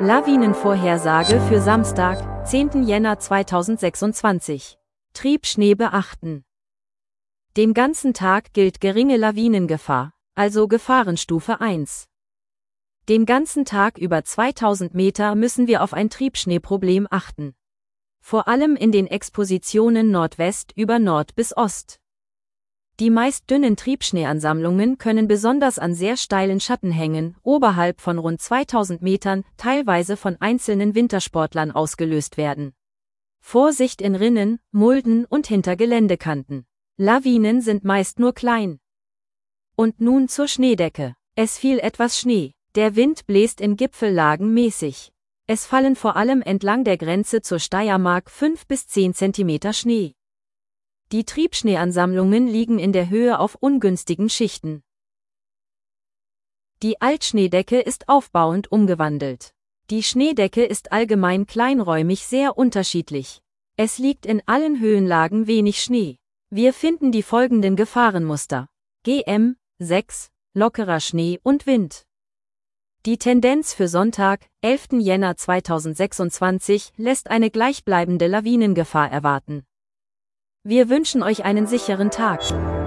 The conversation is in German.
Lawinenvorhersage für Samstag, 10. Jänner 2026. Triebschnee beachten. Den ganzen Tag gilt geringe Lawinengefahr, also Gefahrenstufe 1. Den ganzen Tag über 2000 Meter müssen wir auf ein Triebschneeproblem achten. Vor allem in den Expositionen Nordwest über Nord bis Ost. Die meist dünnen Triebschneeansammlungen können besonders an sehr steilen Schattenhängen, oberhalb von rund 2000 Metern, teilweise von einzelnen Wintersportlern ausgelöst werden. Vorsicht in Rinnen, Mulden und hinter Geländekanten. Lawinen sind meist nur klein. Und nun zur Schneedecke. Es fiel etwas Schnee. Der Wind bläst in Gipfellagen mäßig. Es fallen vor allem entlang der Grenze zur Steiermark 5 bis 10 cm Schnee. Die Triebschneeansammlungen liegen in der Höhe auf ungünstigen Schichten. Die Altschneedecke ist aufbauend umgewandelt. Die Schneedecke ist allgemein kleinräumig sehr unterschiedlich. Es liegt in allen Höhenlagen wenig Schnee. Wir finden die folgenden Gefahrenmuster: GM 6, lockerer Schnee und Wind. Die Tendenz für Sonntag, 11. Jänner 2026, lässt eine gleichbleibende Lawinengefahr erwarten. Wir wünschen euch einen sicheren Tag.